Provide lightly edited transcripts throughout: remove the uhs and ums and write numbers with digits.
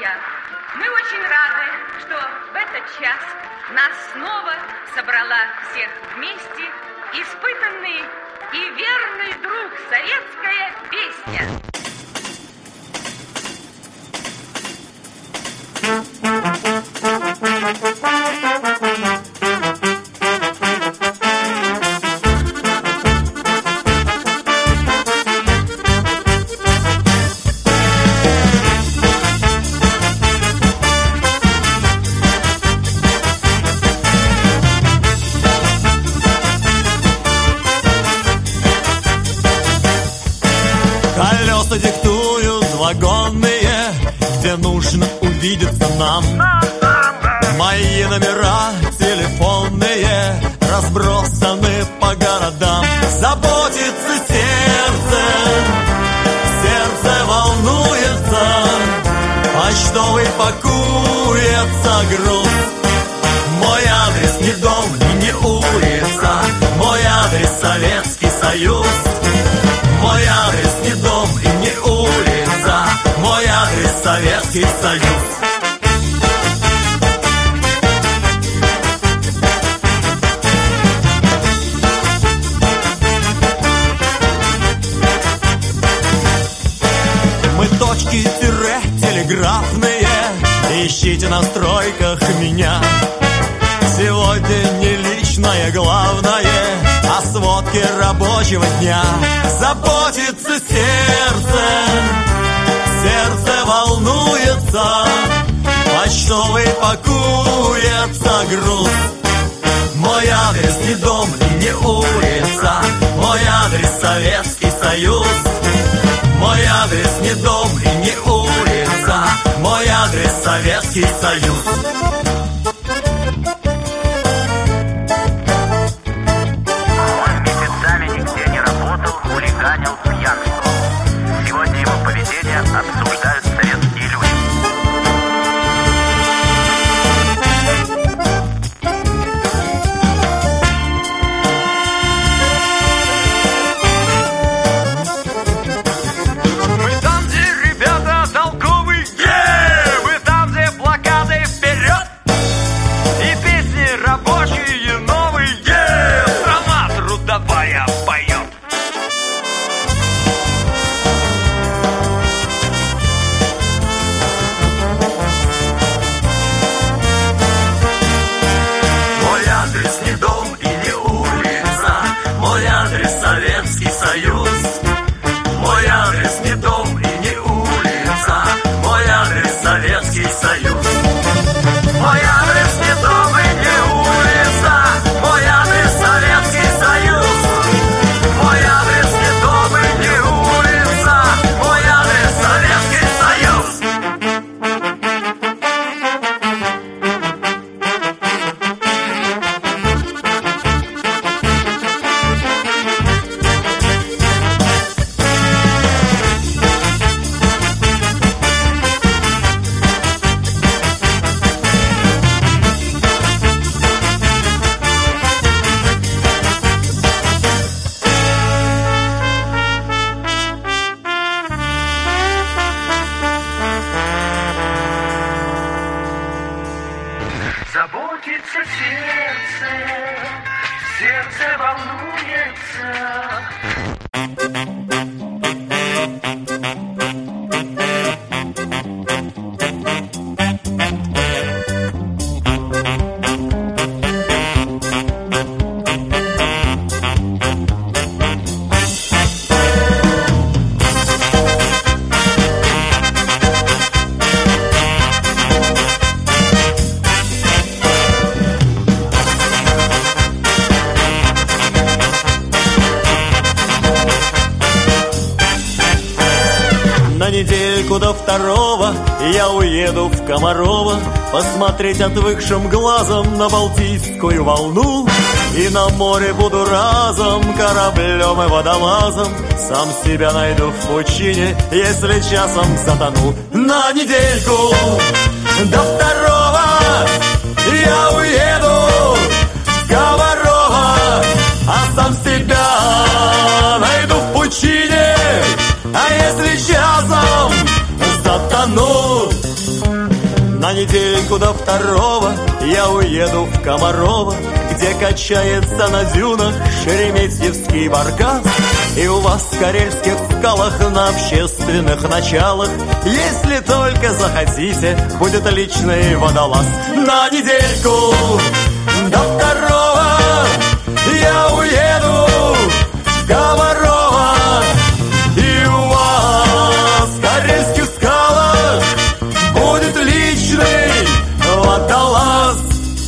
друзья, мы очень рады, что в этот час нас снова собрала всех вместе испытанный и верный друг советская песня. Колеса диктуют вагонные, где нужно увидеться нам. Мои номера телефонные разбросаны по городам. Заботится сердце, сердце волнуется, почтовый пакуется груз. Мой адрес не дом и не улица, мой адрес Советский Союз. Мой адрес не дом и не улица, мой адрес Советский Союз. Мы точки тире телеграфные, ищите на стройках меня. Сегодня не личное главное, о сводке рабочего дня. Заботится сердце, сердце волнуется, почтовый пакуется груз. Мой адрес не дом и не улица, мой адрес Советский Союз. Мой адрес не дом и не улица, мой адрес Советский Союз. Сегодня его поведение обсуждают советские люди. Мы там, где ребята толковые, мы там, где плакаты вперед, и песни рабочие новые, страна трудовая поет. Советский Союз. Мой адрес не дом и не улица, мой адрес Советский Союз. Мой адрес не дом и не улица, мой адрес Советский Союз. Мой адрес не дом и не улица, мой адрес Советский Союз. Заботится сердце, сердце волнуется. На недельку до 2 я уеду в Комарово посмотреть отвыкшим глазом на Балтийскую волну. И на море буду разом кораблем и водолазом, сам себя найду в пучине, если часом затону. На недельку до 2 я уеду в Комарово, а сам себя найду в пучине, а если часом затону. На недельку до 2 я уеду в Комарово, где качается на дюнах шереметьевский баркас. И у вас в Карельских скалах на общественных началах, если только захотите, будет личный водолаз. На недельку до 2 я уеду в Комарово, и у вас в Карельских скалах будет личный водолаз.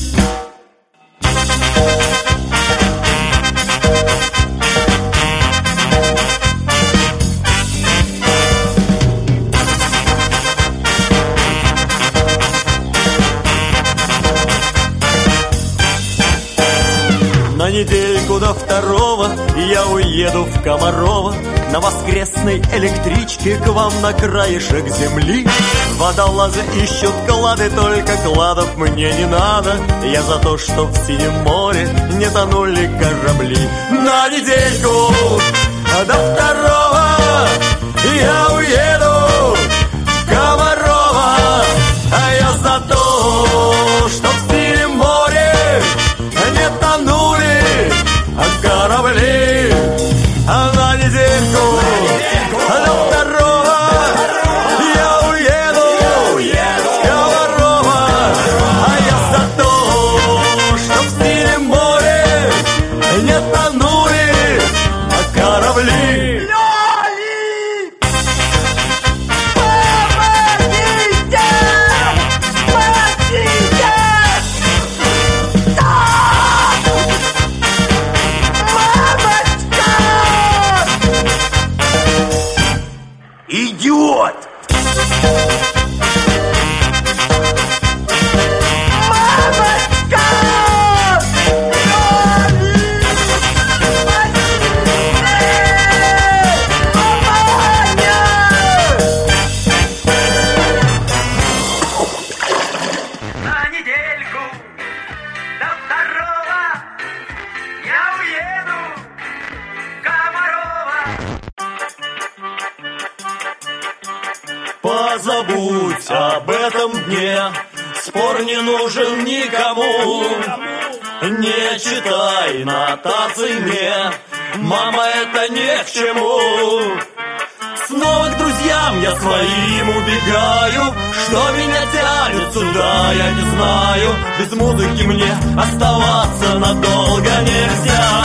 На недельку до 2 я уеду в Комарово, на воскресной электричке к вам на краешек земли. Водолазы ищут клады, только кладов мне не надо. Я за то, что в синем море не тонули корабли. На недельку до 2 я уеду в Комарово, а я за то, что в синем море не тонули корабли. А на недельку до 2 я уеду в Комарово, а я за то, что в синем море не тонули корабли. Идиот! На недельку до 2 я уеду в Комарово. Позабудь об этом дне, спор не нужен никому. Не читай нотаций мне, мама, это не к чему. Снова к друзьям я своим убегаю, что меня тянет сюда, я не знаю. Без музыки мне оставаться надолго нельзя.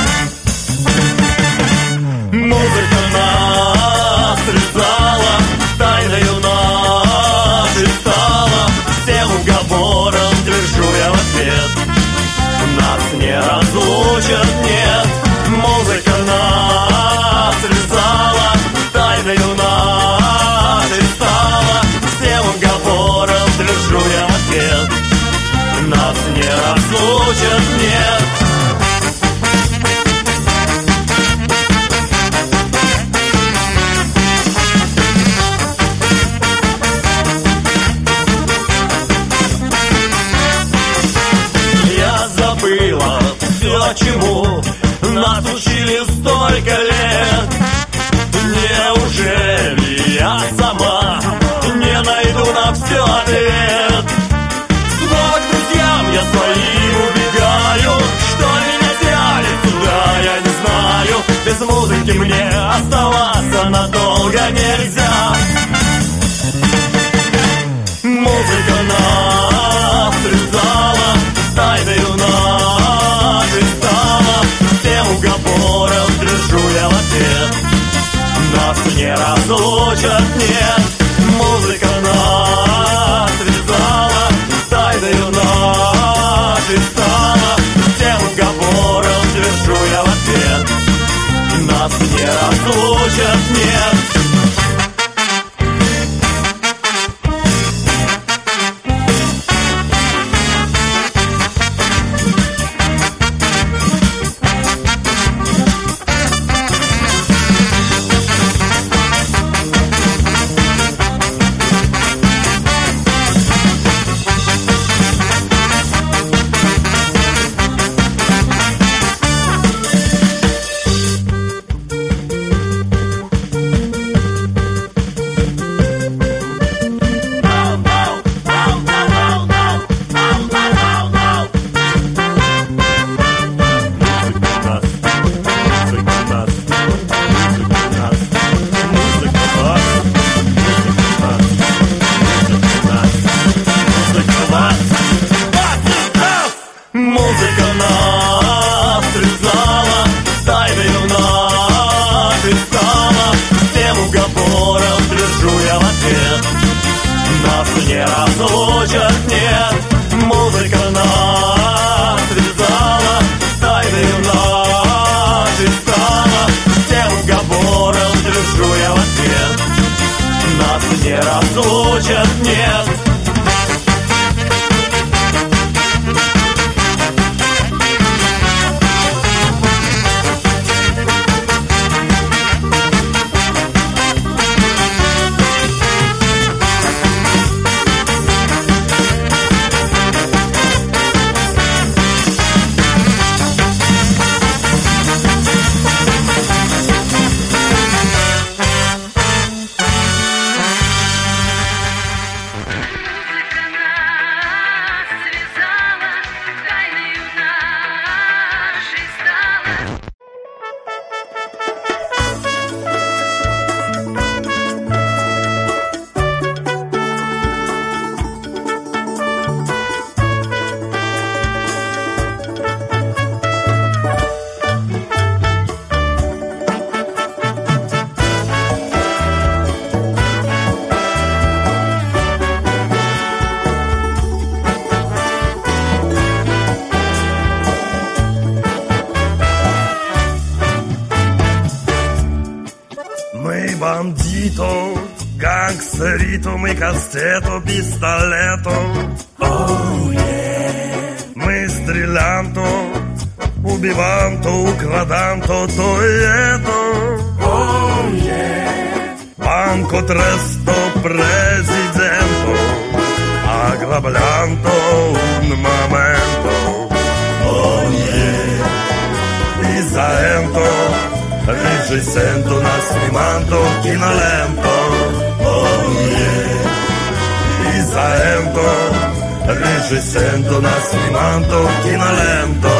Музыка нас связала, тайною нашей стала. Всем уговором твержу я в ответ: нас не разлучат, нет. Музыка нас связала, тайною нашей стала. Всем уговором твержу я в ответ: нас не разлучат, нет. Забыла все, чему нас учили столько лет. Неужели я сама не найду на все ответ? Снова к друзьям я своим убегаю, что меня тянет туда, я не знаю. Без музыки мне оставаться надолго нельзя. Музыка нас связала, тайною нашей стала. Всем уговором твержу я в ответ: нас не разлучат, нет. Музыка нас связала, тайною нашей стала. Всем уговором твержу я в ответ: нас не разлучат, нет. ответ. Нас не разлучат, нет. Музыка нас связала, тайною нашей стала. Всем уговором держу я в ответ. Нас не разлучат, нет. Bandito, gangsterito, мы кастето, пистолето. Oh, yeah. Мы стрелянто, убиванто, украданто, то и это. Oh, yeah. Банко тресто, президенто, aggrablando un momento. Oh, yeah. Isaento, Regisento, nascimento, kinolento. Oh yeah. Isaento, Regisento, nascimento, kinolento.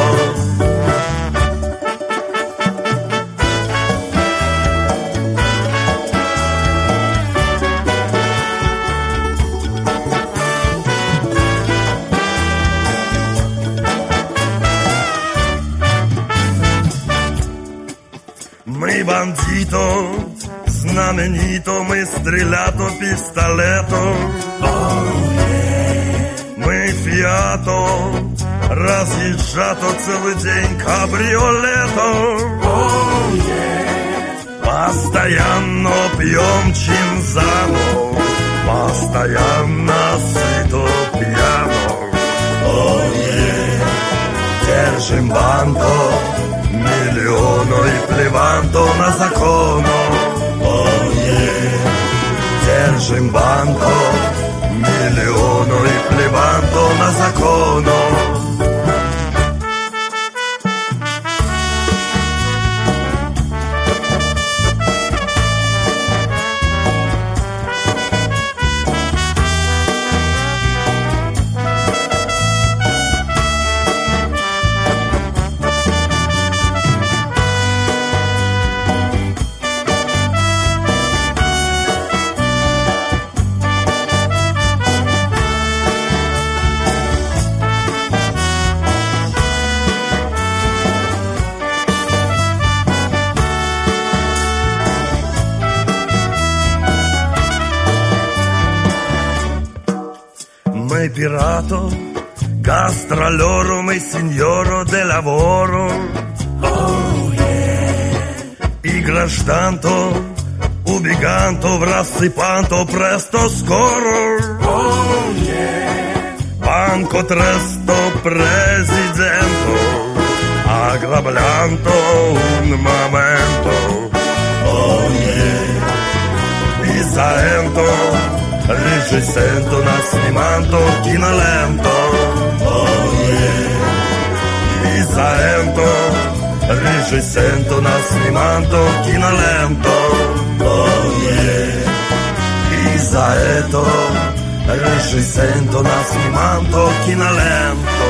Мы бандито, знаменито, мы стрелято, пистолето. Oh, yeah. Мы фиато, разъезжато целый день кабриолето. Oh, yeah. Постоянно пьем чинзано, постоянно сыто пьяно. Oh, yeah. Держим банко, миллиону и плеванто на закону. Oh, yeah. Держим банко, миллиону и плеванто на закону. Мы пирато, гастролеру, мы сеньоро де лаворо. Oh, yeah. И гражданто, убеганто, в рассыпанто, престо скоро. Oh, yeah. Банко тресто, президенто, aggrablando un momento. Oh, yeah. Isaento, Regisento, nascimento, kinolento. Oh yeah. Isaento, Regisento, nascimento, kinolento. Oh yeah. Isaento, Regisento, nascimento, kinolento.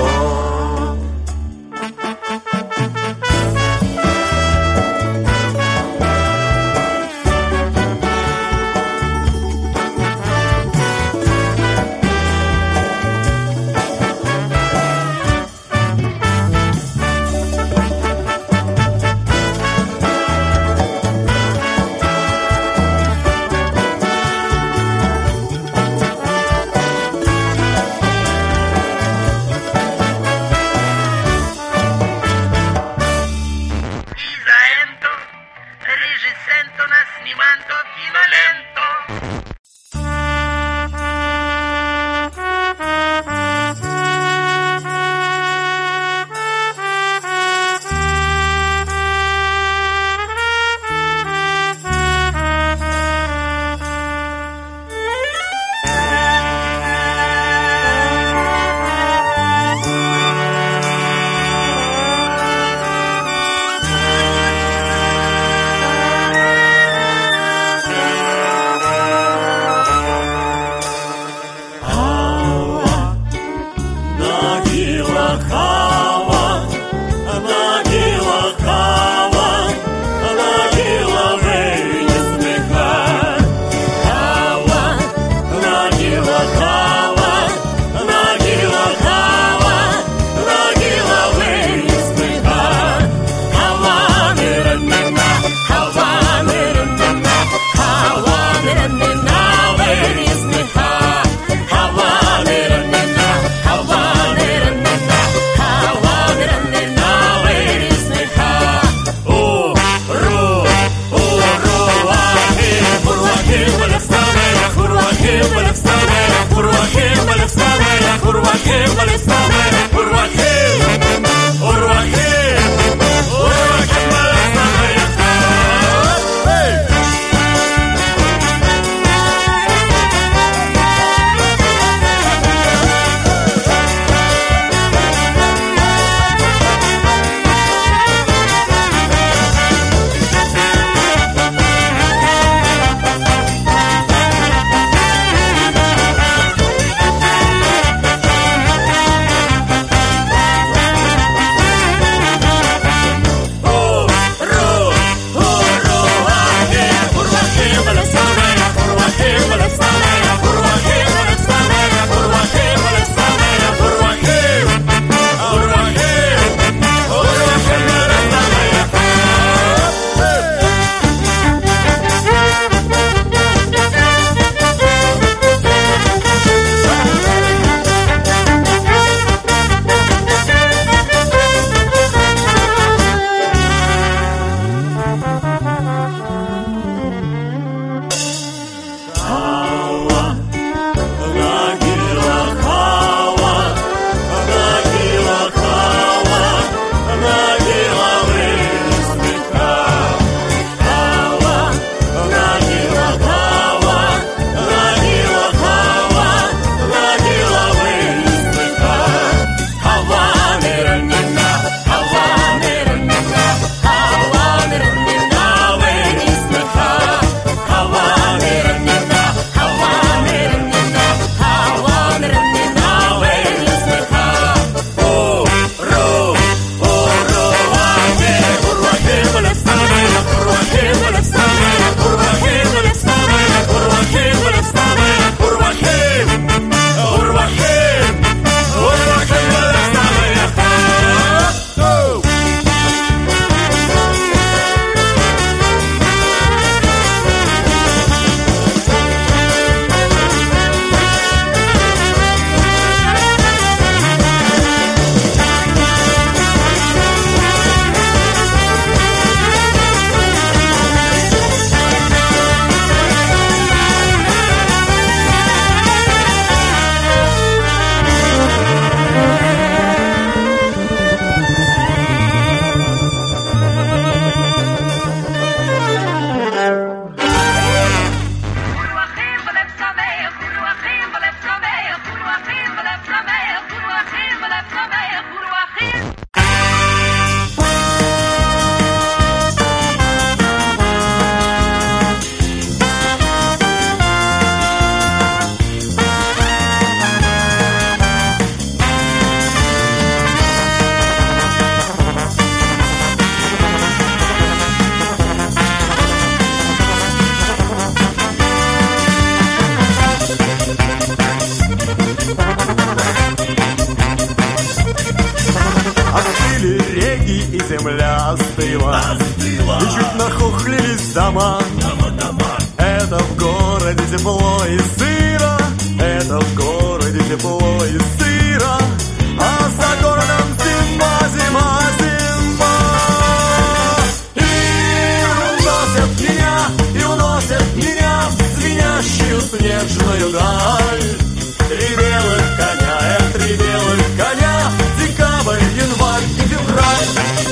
земля остыла, и чуть нахохлились дома. Это в городе тепло и сыро, это в городе тепло и сыро, а за городом зима, зима, зима. И уносят меня в звенящую снежную даль. Три белых коня, три белых коня, декабрь, январь и февраль.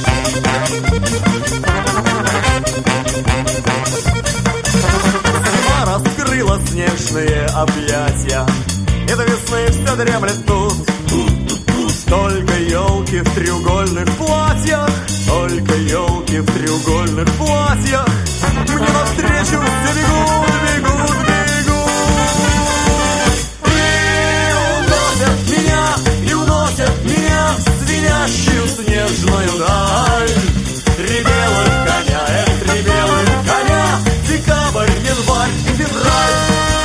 Зима раскрыла снежные объятия, и до весны все дремлет тут. Только елки в треугольных платьях, только елки в треугольных платьях. Мне навстречу все бегут, бегут, бегут. И уносят меня в звенящую снежную даль. Три белых коня, три белых коня, декабрь, январь и февраль.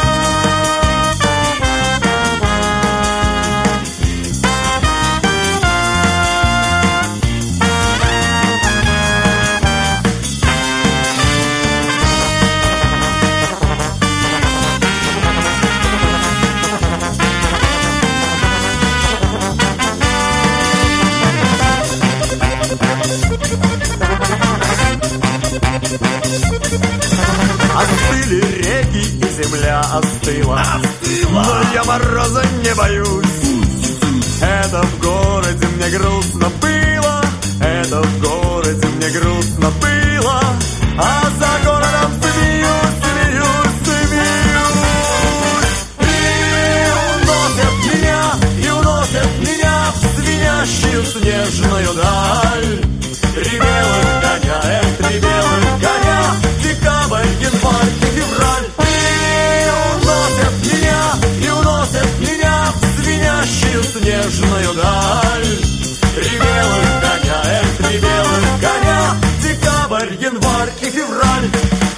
Остыли реки и земля остыла, но я мороза не боюсь. Это в городе мне грустно было, это в городе мне грустно было, а за городом смеюсь, смеюсь, смеюсь. И уносят меня в звенящую снежную даль. Три белых коня, три белых коня, декабрь, январь и февраль. И уносят меня в звенящую снежную даль. Три белых коня, три белых коня, декабрь, январь и февраль.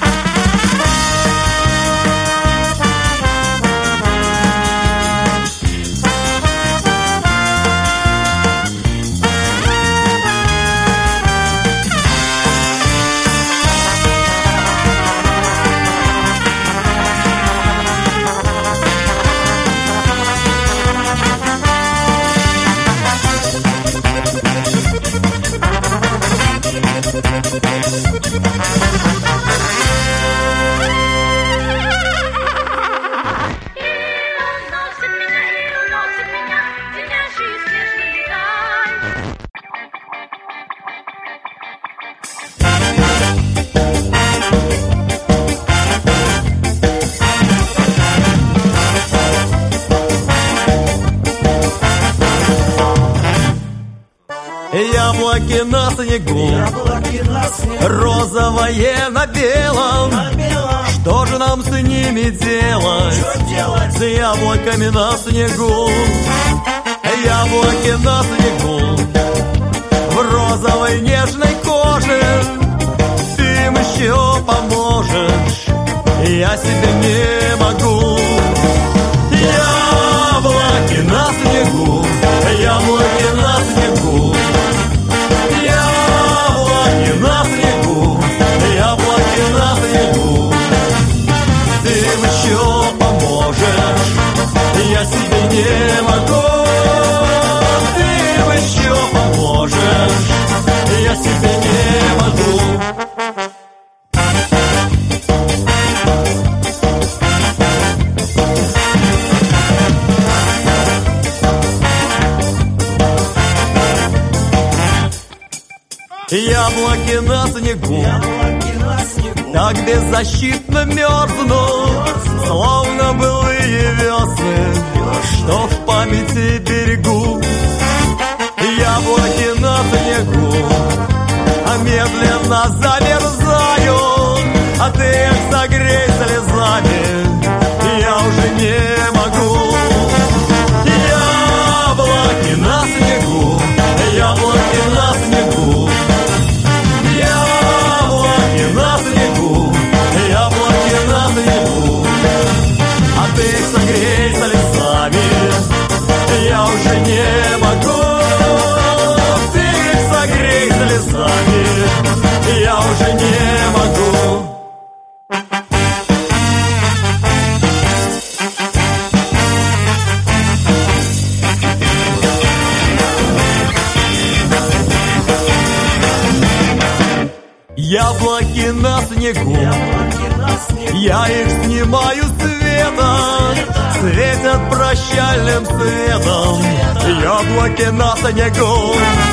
Яблоки на снегу, розовое на белом. Что же нам с ними делать? С яблоками на снегу. Яблоки на снегу, в розовой нежной коже. Ты им еще поможешь, я себе не могу. Яблоки на снегу, яблоки на снегу. Яблоки на снегу, яблоки на снегу. Ты им еще поможешь, я себе не могу. Ты им еще поможешь, я себе не могу. Яблоки на снегу, так беззащитно мерзнут, словно былые весны, что в памяти берегу. Яблоки на снегу, а медленно замерзают, а ты их согрей слезами, я уже не могу. Яблоки на снегу, яблоки на снегу. Яблоки на снегу, яблоки на снегу. А ты их согрей слезами, я уже не могу. Ты их согрей слезами, яблоки на снегу. Я их снимаю светом, светят прощальным светом. Яблоки на снегу,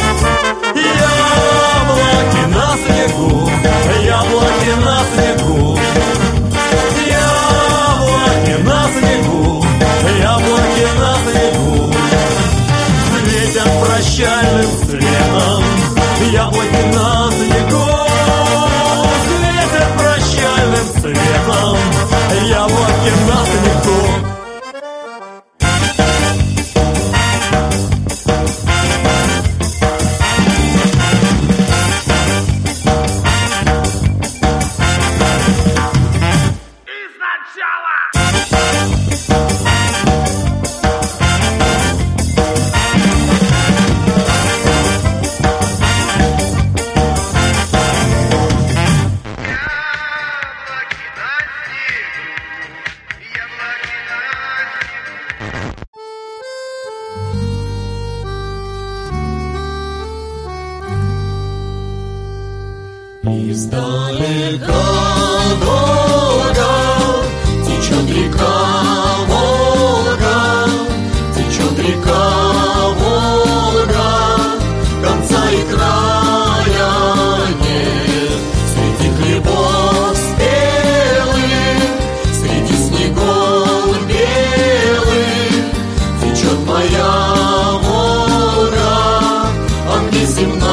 яблоки на снегу, яблоки на снегу, яблоки на снегу, яблоки на снегу. Светят прощальным светом, яблоки на снегу. Светят прощальным светом, яблоки на снегу. Издалека Волга, течет река Волга, течет река Волга, конца и края нет. Среди хлебов спелых, среди снегов белых, течет моя Волга, а мне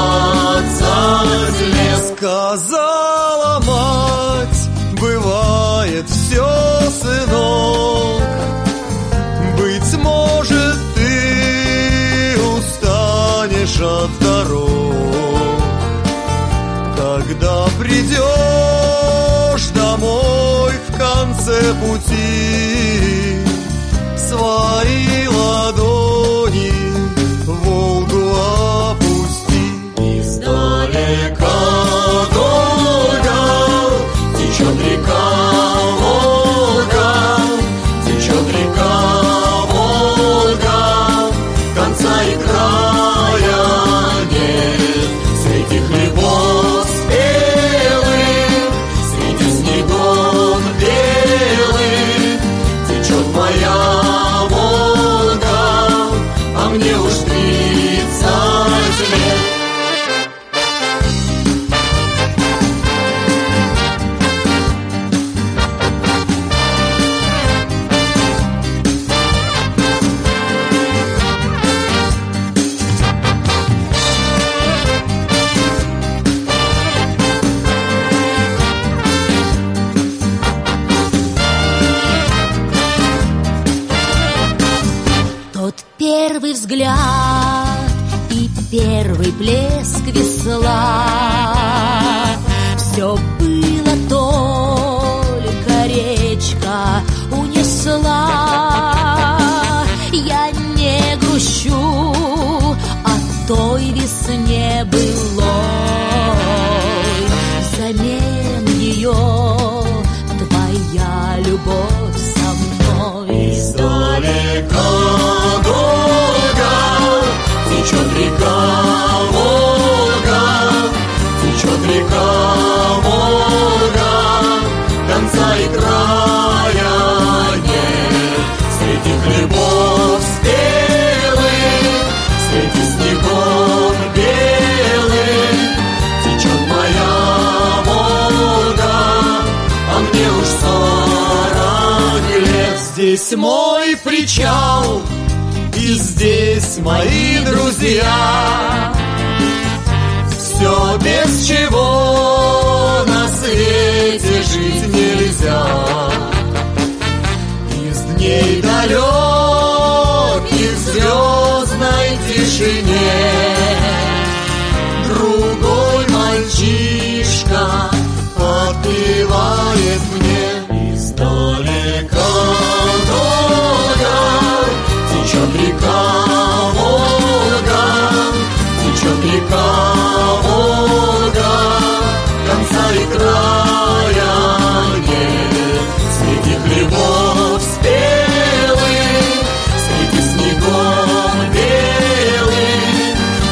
17 лет. Сказала мать, бывает все, сынок. Быть может, ты устанешь от дорог, когда придешь домой в конце пути. Свои ладони в Волгу опусти. Издалека течет река Волга, течет река Волга, конца и края нет. Среди хлебов спелых, среди снегов белых, течет моя Волга, а мне уж 30 лет. Первый взгляд и первый плеск весла, все было только речка унесла. Я не грущу о той весне былой, взамен ее твоя любовь со мной. Издалека течет река Волга, течет река Волга, конца и края нет. Среди хлебов спелых, среди снегов белых, течет моя Волга, а мне уж 40 лет. Здесь мой причал, и здесь мои друзья. Все, без чего на свете жить нельзя. Из дней далеких в звездной тишине другой мальчишка подпевает мне. Издалека течет река Волга, течет река Волга, конца и края нет. Среди хлебов спелых, среди снегов белых,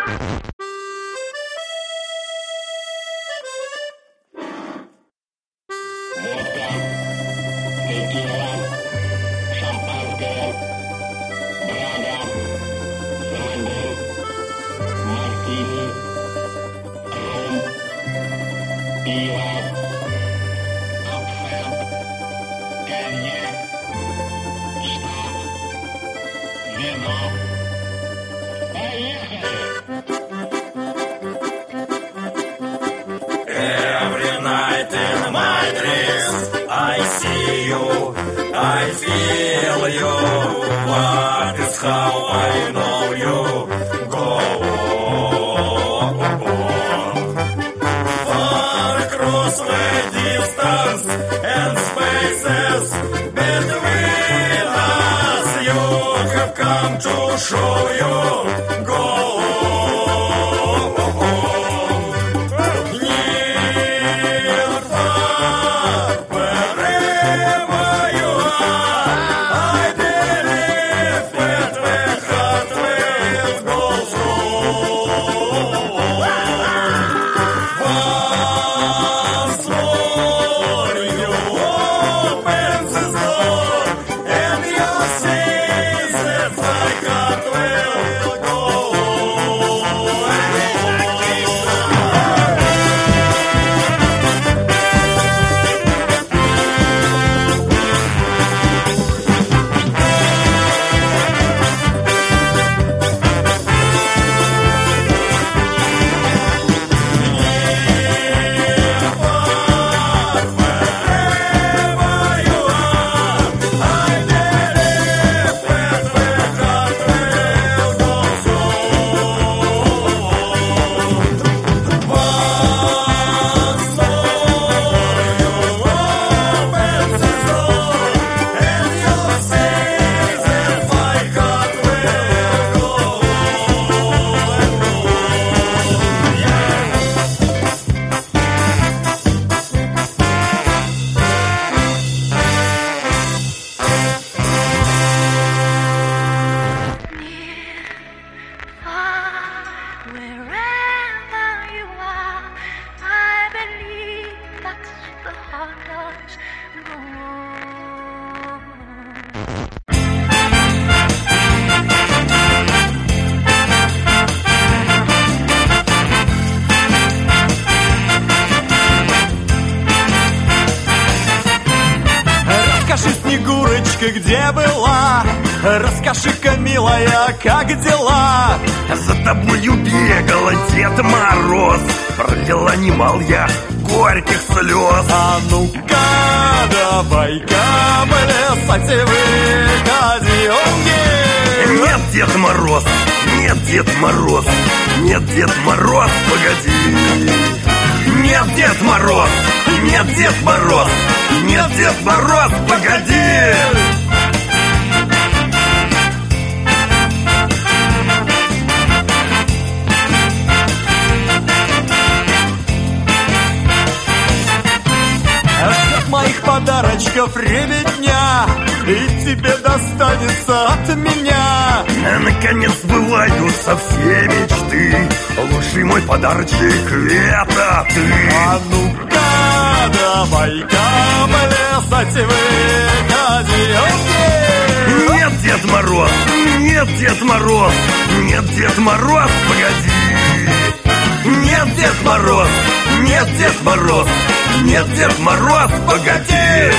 Every night in my dreams I see you, I feel you. What is how I know you? Go on. Far across the distance and spaces between us, you have come to show you. Go Где была? Расскажи-ка, милая, как дела? За тобою бегала Дед Мороз, пролила немал я горьких слез. А ну-ка, давай-ка плясать выходи. Нет, Дед Мороз, нет, Дед Мороз, нет, Дед Мороз, погоди. Нет, Дед Мороз, нет, Дед Мороз, нет, Дед Мороз, погоди. Ждет моих подарочков ребятня, и тебе достанется от меня. Наконец сбываются все мечты, лучший мой подарочек — это ты. А ну-ка, давай-ка плясать выходи. Нет, Дед Мороз, нет, Дед Мороз, нет, Дед Мороз, погоди. Нет, Дед Мороз, нет, Дед Мороз, нет, Дед Мороз, погоди.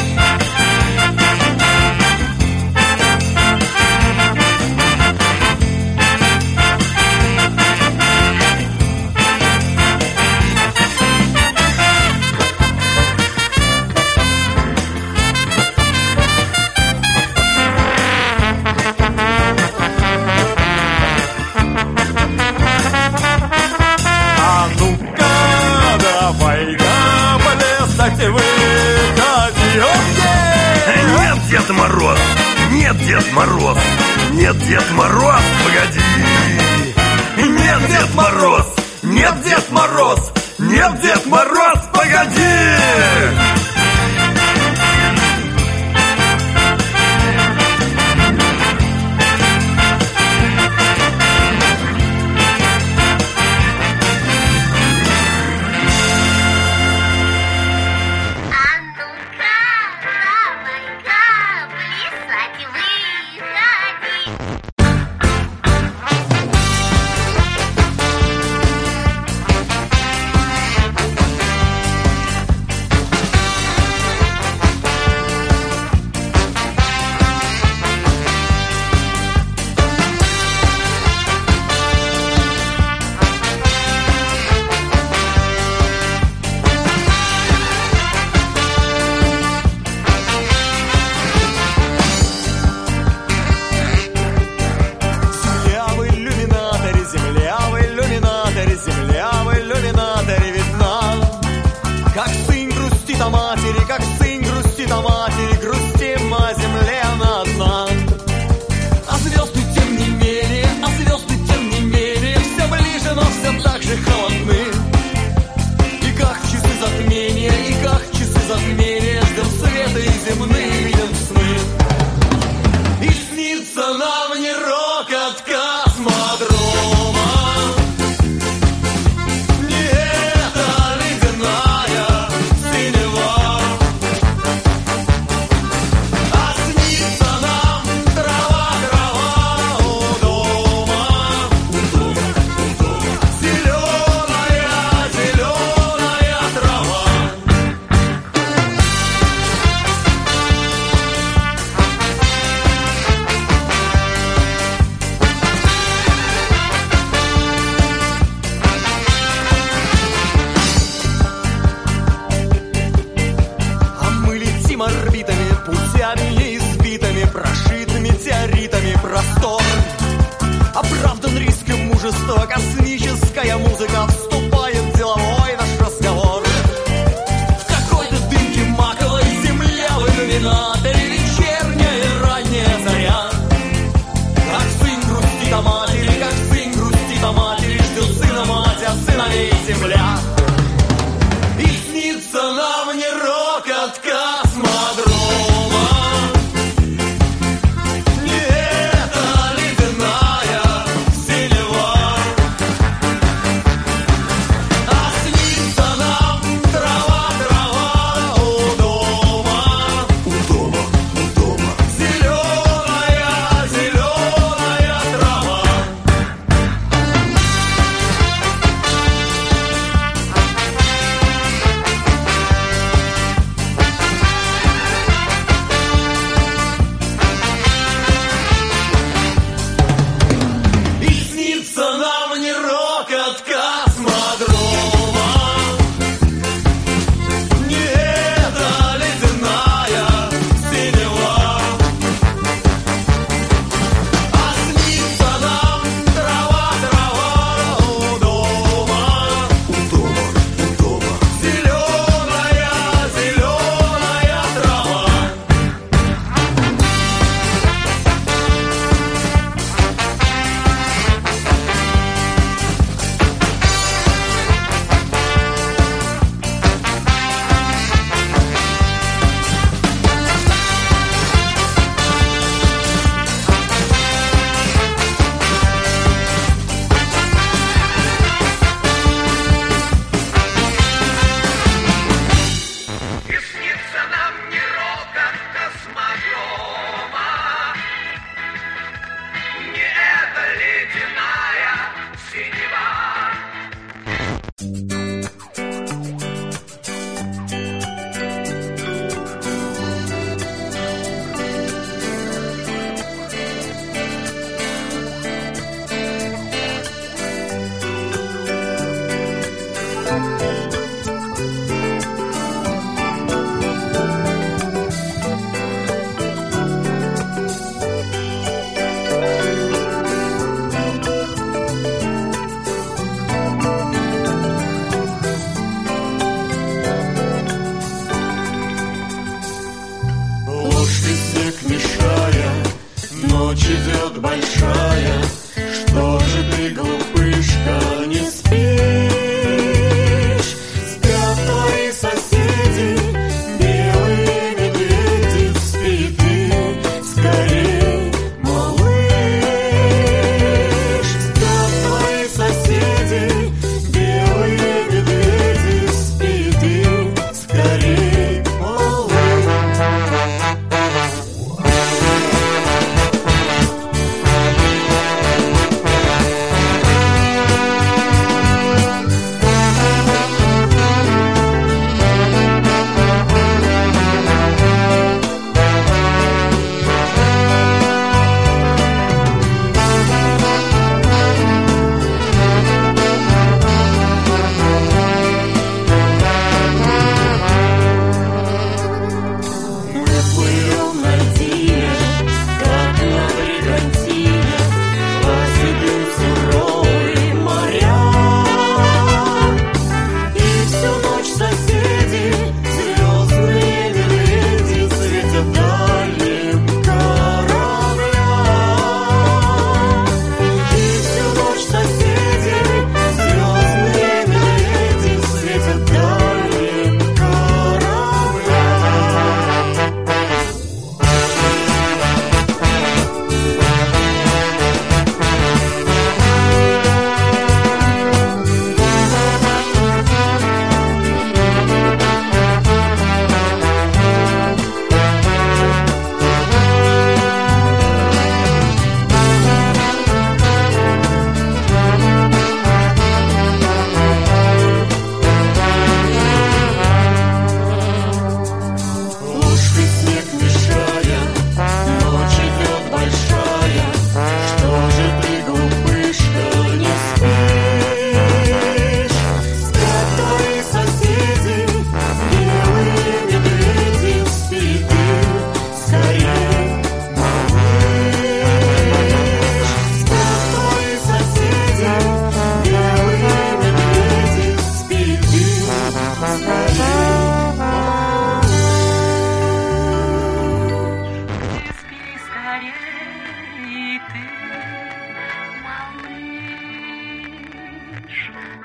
Нет, Дед Мороз, нет, Дед Мороз, нет, Дед Мороз, погоди. Нет, Дед Мороз, нет, Дед Мороз, нет, Дед Мороз, погоди. торжество, космическая музыка вступает в деловой наш разговор. В какой-то дымке маковой земля в иллюминаторе, вечерняя и ранняя заря. Как сын грустит о матери, как сын грустит о матери, ждет сына мать, а сыновей земля. И снится нам не рокот космодрома, не эта ледяная синева,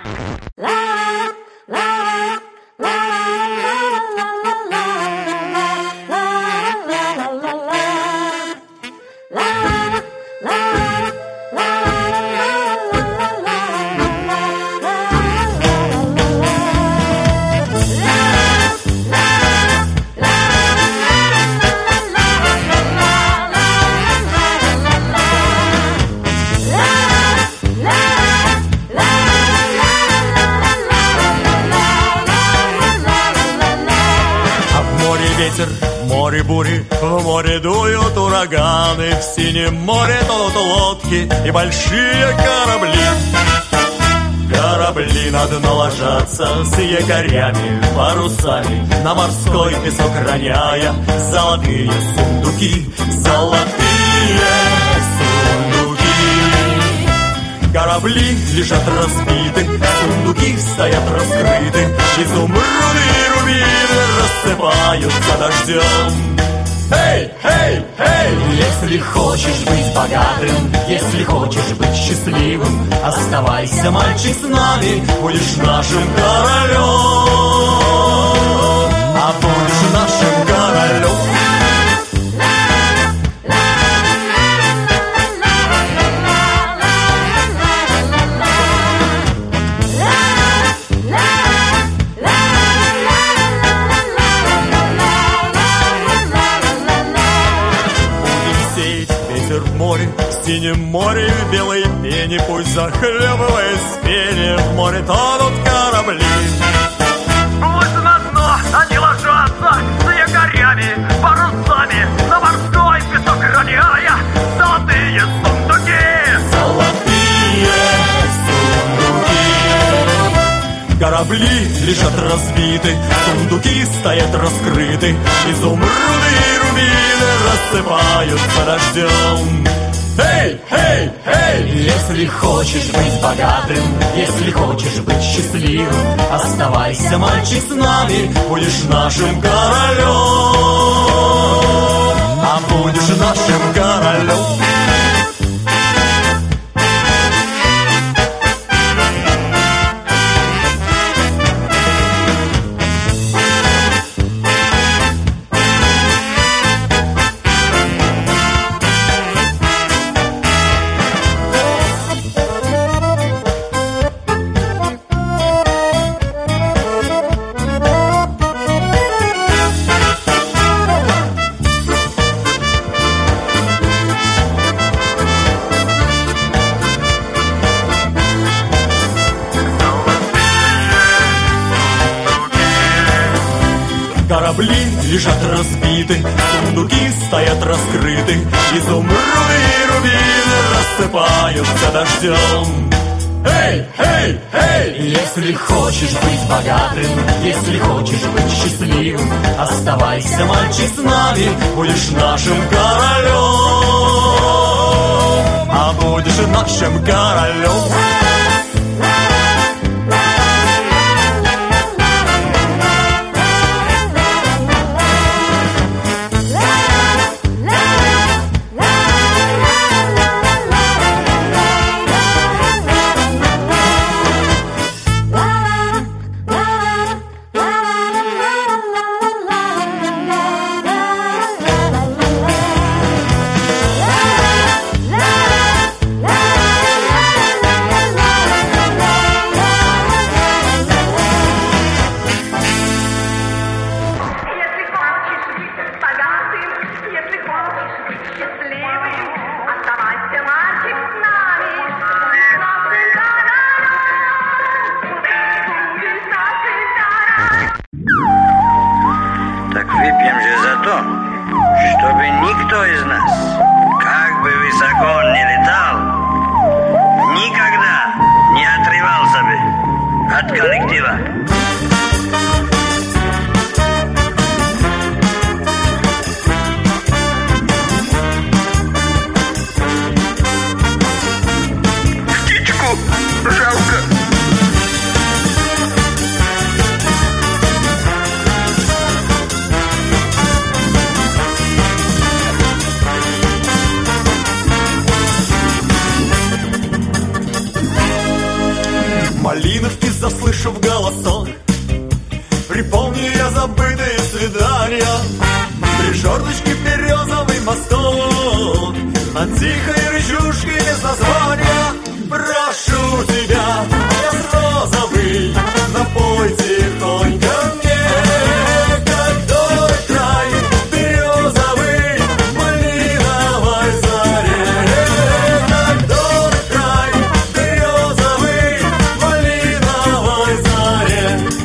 Море бури, в море дуют ураганы, в синем море тонут лодки и большие корабли. Корабли на дно ложатся с якорями, парусами, на морской песок роняя золотые сундуки, золотые сундуки. Корабли лежат разбиты, сундуки стоят раскрыты, изумруды и рубины рассыпаются дождем. Эй, эй, эй! Если хочешь быть богатым, если хочешь быть счастливым, оставайся, мальчик, с нами, будешь нашим королем. А будешь нашим королем. В синем море, в белой пене, пусть захлебываясь в пене, в море тонут корабли. Пусть на дно они ложатся с якорями, парусами, на морской песок роняя золотые сундуки. Золотые сундуки. Корабли лежат разбиты, сундуки стоят раскрыты, изумруды и рубины рассыпаются дождем. Эй, эй, эй! Если хочешь быть богатым, если хочешь быть счастливым, оставайся, мальчик, с нами, будешь нашим королем. А будешь нашим королем. Корабли лежат разбиты, сундуки стоят раскрыты, изумруды и рубины рассыпаются дождем. Эй, эй, эй! Если хочешь быть богатым, если хочешь быть счастливым, оставайся, мальчик, с нами, будешь нашим королем. А будешь нашим королем. Малиновки, заслышав голосок, припомню я забытые свидания. При жердочке березовый мосток, над тихой речушкой без названия. Прошу тебя, лес розовый, напой тихонько мне, как вдоль край березовый малиновой заре, как вдоль край березовый малиновой заре.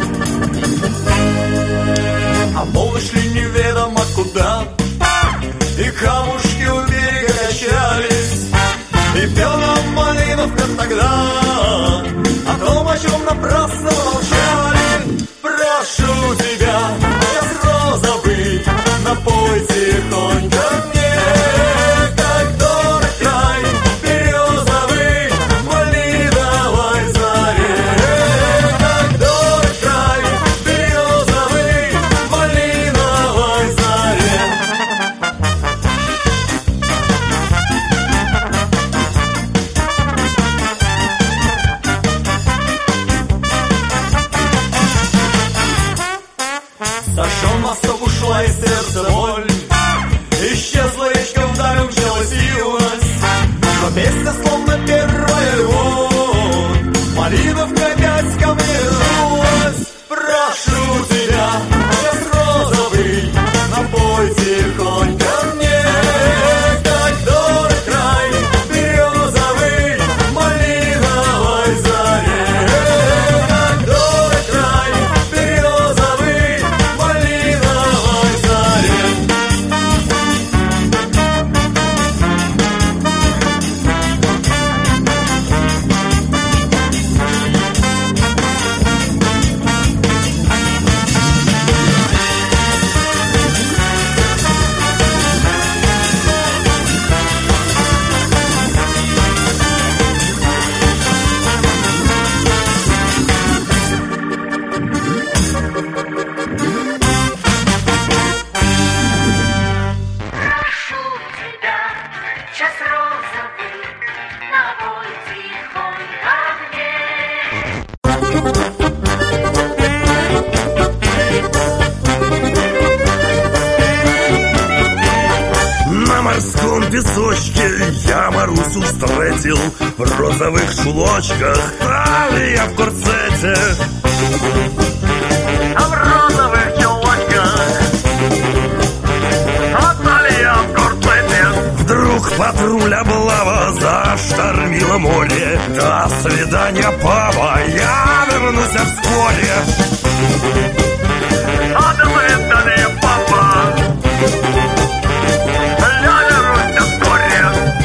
А молы шли неведомо куда, и камушки у берега качались, и пела малиновка тогда о том, о чем напрасно молчали. Прошу тебя, лес розовый, напой тихонько мне, как вдоль край березовый малиновой заре, как вдоль край березовый малиновой заре. Сошел мосток, ушла из сердца боль, исчезла речка, вдаль умчалась юность, но песня словно первая любовь, малиновка опять ко мне вернулась. Прошу тебя, лес розовый, напой тихонько мне, как вдоль край березовый малиновой заре, как вдоль край березовый малиновой заре. Прошу тебя, час розовый, напой тихонько мне. На морском песочке я Марусю встретил, в розовых чулочках, талия в корсете. А в розовых чулочках, а талия в корсете. Вдруг патруль облава заштормила море. До свидания, папа, я вернусь вскоре. А до свидания, папа, я вернусь вскоре.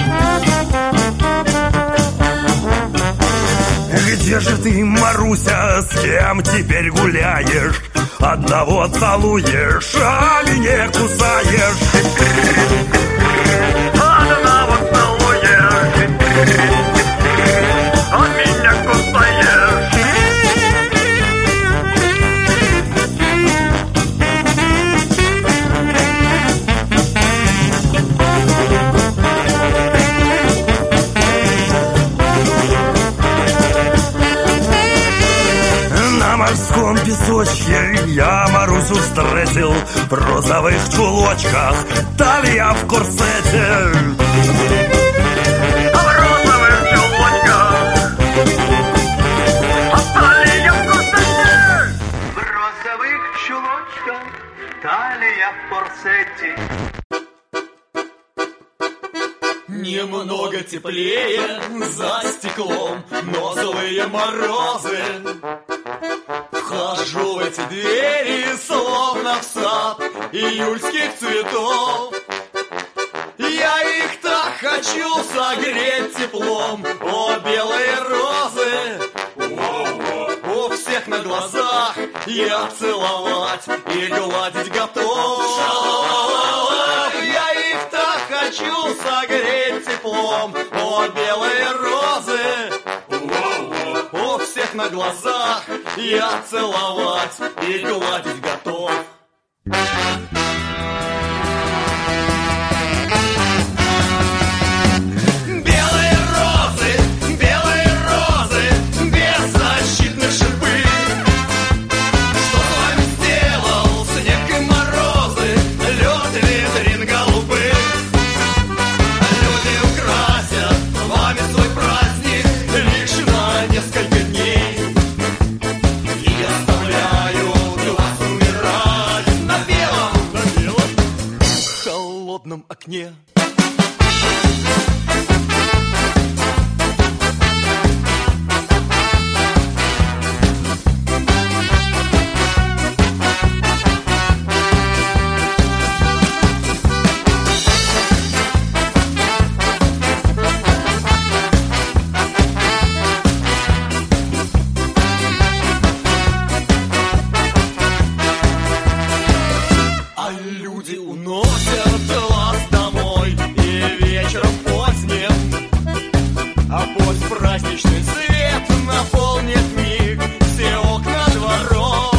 Где же ты, Маруся, с кем теперь гуляешь? Одного целуешь, а меня кусаешь. Одного целуешь, а меня кусаешь. На морском песочке я Марусю встретил, в розовых чулочках, талия в корсете. А в розовых чулочках, а талия в корсете. В розовых чулочках, талия в корсете. Немного теплее за стеклом, но злые морозы. Вхожу в эти двери, словно в сад июльских цветов. Я их так хочу согреть теплом, о, белые розы. У всех на глазах я целовать и гладить готов. Я их так хочу согреть теплом, о, белые розы. У всех на глазах я целовать и гладить готов. Белые розы, беззащитные А пусть праздничный свет наполнит миг все окна дворов.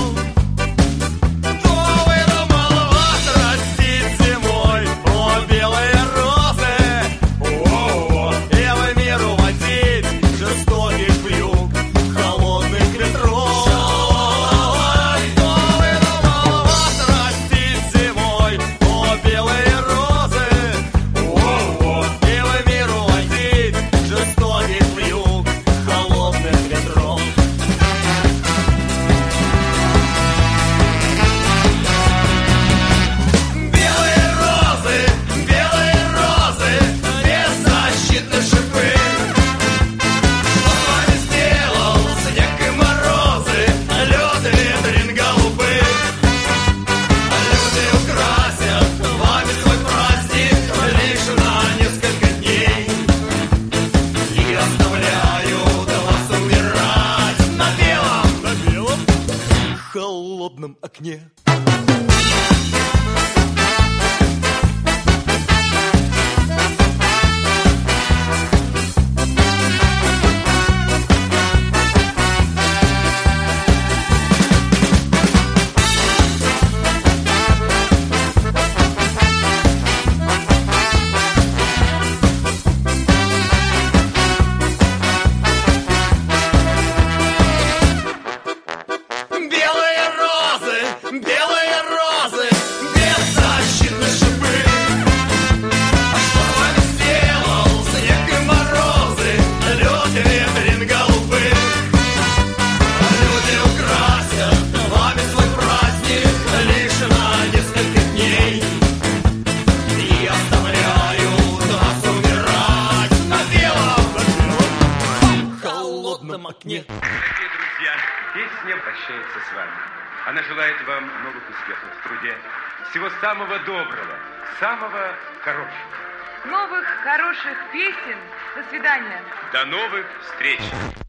Новый маловат растит зимой, о, белые розы, о, и в мир уводить жестоких вьюг, холодных ветров. Новый маловат растит зимой, о, белые розы, о, и в мир уводить жестоких вьюг, холодных ветров. Белые розы, беззащитны шипы. Что с вами сделал снег и морозы, лед, ветрен, голубы? Люди украсят вами свой праздник лишь на несколько дней и оставляют вас умирать на белом холодном окне. Белые розы, беззащитны шипы. А что с вами сделал снег и морозы, лед, ветрен, голубы? Люди украсят вами свой праздник лишь на несколько дней и оставляют нас умирать на белом холодном окне. Дорогие друзья, песня прощается с вами. Она желает вам новых успехов в труде, всего самого доброго, самого хорошего. Новых хороших песен. До свидания. До новых встреч.